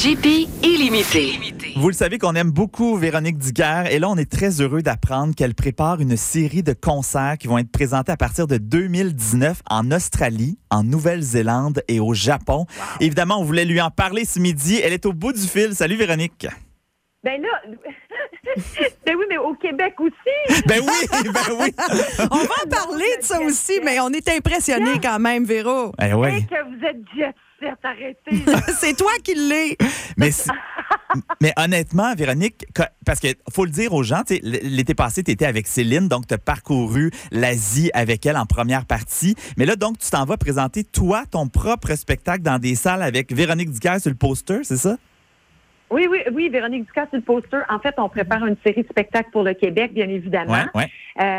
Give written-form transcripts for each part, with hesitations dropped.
JP illimité. Vous le savez qu'on aime beaucoup Véronique Dicker et là, on est très heureux d'apprendre qu'elle prépare une série de concerts qui vont être présentés à partir de 2019 en Australie, en Nouvelle-Zélande et au Japon. Wow. Évidemment, on voulait lui en parler ce midi. Elle est au bout du fil. Salut Véronique. Ben là, ben oui, mais au Québec aussi. Ben oui. On va en parler de ça aussi, mais on est impressionnés quand même, Véro. Ben ouais. Et que vous êtes jet-set, arrêtez. C'est toi qui l'es. Mais honnêtement, Véronique, parce qu'il faut le dire aux gens, l'été passé, tu étais avec Céline, donc tu as parcouru l'Asie avec elle en première partie. Mais là, donc, tu t'en vas présenter, toi, ton propre spectacle dans des salles avec Véronique Dicker sur le poster, c'est ça? Oui, Véronique Dicker sur le poster. En fait, on prépare une série de spectacles pour le Québec, bien évidemment, ouais.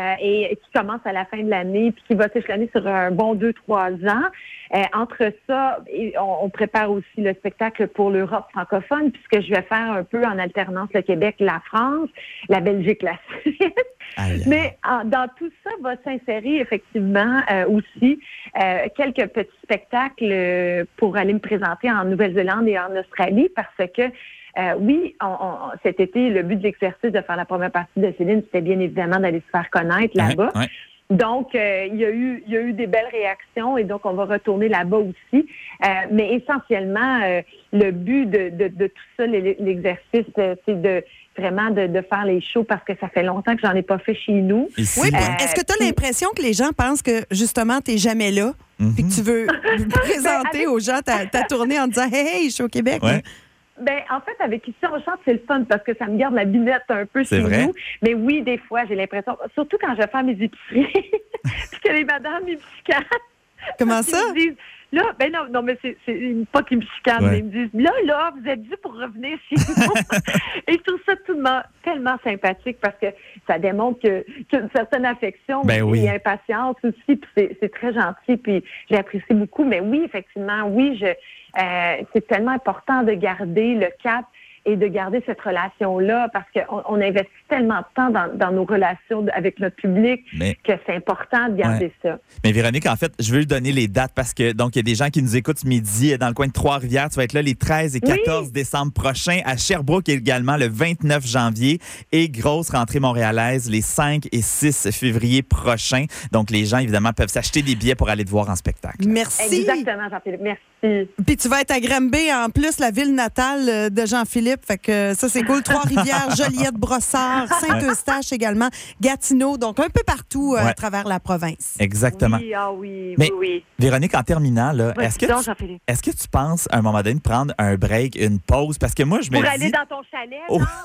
Et qui commence à la fin de l'année, puis qui va s'échelonner sur un bon 2-3 ans. Entre ça, on prépare aussi le spectacle pour l'Europe francophone, puisque je vais faire un peu en alternance le Québec, la France, la Belgique, la Suisse. Mais dans tout ça va s'insérer effectivement aussi quelques petits spectacles pour aller me présenter en Nouvelle-Zélande et en Australie, parce que oui, cet été, le but de l'exercice de faire la première partie de Céline, c'était bien évidemment d'aller se faire connaître là-bas. Ouais. Donc, il y a eu des belles réactions et donc on va retourner là-bas aussi. Mais essentiellement, le but de tout ça, l'exercice, c'est vraiment de faire les shows parce que ça fait longtemps que j'en ai pas fait chez nous. Ici, oui, est-ce que tu as l'impression que les gens pensent que justement, tu n'es jamais là puis que tu veux présenter aux gens ta tournée en disant « Hey, je suis au Québec ouais. ». Ben, en fait, avec Ici on chante, c'est le fun parce que ça me garde la binette un peu chez nous. Mais oui, des fois, j'ai l'impression, surtout quand je vais faire mes épiceries, puis que les madames me chicanent. Comment ça? Ils me disent, là, ben non, mais c'est pas qu'ils me chicanent, mais ils me disent, là, vous êtes dû pour revenir chez nous. Et je trouve ça tellement sympathique parce que ça démontre qu'il y a une certaine affection et impatience aussi, puis c'est très gentil, puis j'apprécie beaucoup. Mais oui, effectivement, oui, c'est tellement important de garder le cap et de garder cette relation-là parce qu'on investit tellement de temps dans nos relations avec notre public que c'est important de garder ça. Mais Véronique, en fait, je veux lui donner les dates parce que donc il y a des gens qui nous écoutent ce midi dans le coin de Trois-Rivières. Tu vas être là les 13 et 14 décembre prochains. À Sherbrooke également le 29 janvier. Et grosse rentrée montréalaise les 5 et 6 février prochains. Donc les gens, évidemment, peuvent s'acheter des billets pour aller te voir en spectacle. Merci. Exactement, Jean-Philippe. Merci. Puis tu vas être à Granby, en plus, la ville natale de Jean-Philippe. Fait que ça, c'est cool. Trois-Rivières, Joliette, Brossard, Saint-Eustache également, Gatineau, donc un peu partout à travers la province. Exactement. Oui. Véronique, en terminant, là, est-ce que tu penses à un moment donné de prendre un break, une pause? Parce que moi, je me dis... Pour aller dans ton chalet,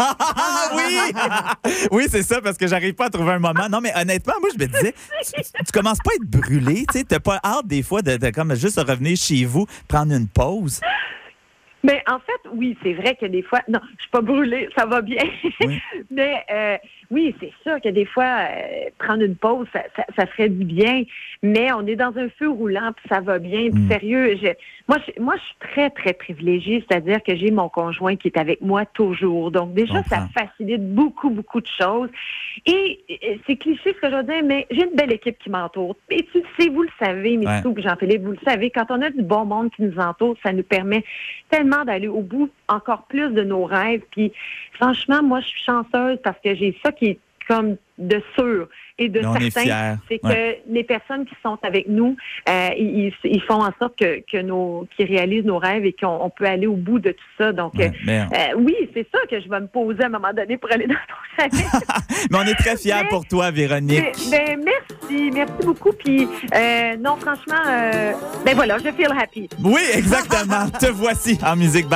oui, c'est ça, parce que j'arrive pas à trouver un moment. Non, mais honnêtement, moi, je me disais, tu commences pas à être brûlé, tu sais, t'as pas hâte des fois de comme juste revenir chez vous, prendre une pause? Mais en fait, oui, c'est vrai que des fois... Non, je suis pas brûlée, ça va bien. Oui. Mais oui, c'est sûr que des fois, prendre une pause, ça ferait du bien. Mais on est dans un feu roulant, puis ça va bien. Puis sérieux, moi, je suis très, très privilégiée. C'est-à-dire que j'ai mon conjoint qui est avec moi toujours. Donc déjà, ça facilite beaucoup, beaucoup de choses. Et c'est cliché ce que je veux dire, mais j'ai une belle équipe qui m'entoure. Et tu le sais, vous le savez, Mitsou et Jean-Philippe, vous le savez, quand on a du bon monde qui nous entoure, ça nous permet tellement d'aller au bout encore plus de nos rêves. Puis franchement, moi, je suis chanceuse parce que j'ai ça qui est comme de sûr et de certain, c'est que les personnes qui sont avec nous, ils font en sorte qu'ils réalisent nos rêves et qu'on peut aller au bout de tout ça. Donc, oui, c'est ça que je vais me poser à un moment donné pour aller dans ton chalet. Mais on est très fiers pour toi, Véronique. Merci beaucoup. Puis, non, franchement, voilà, je feel happy. Oui, exactement. Te voici en musique.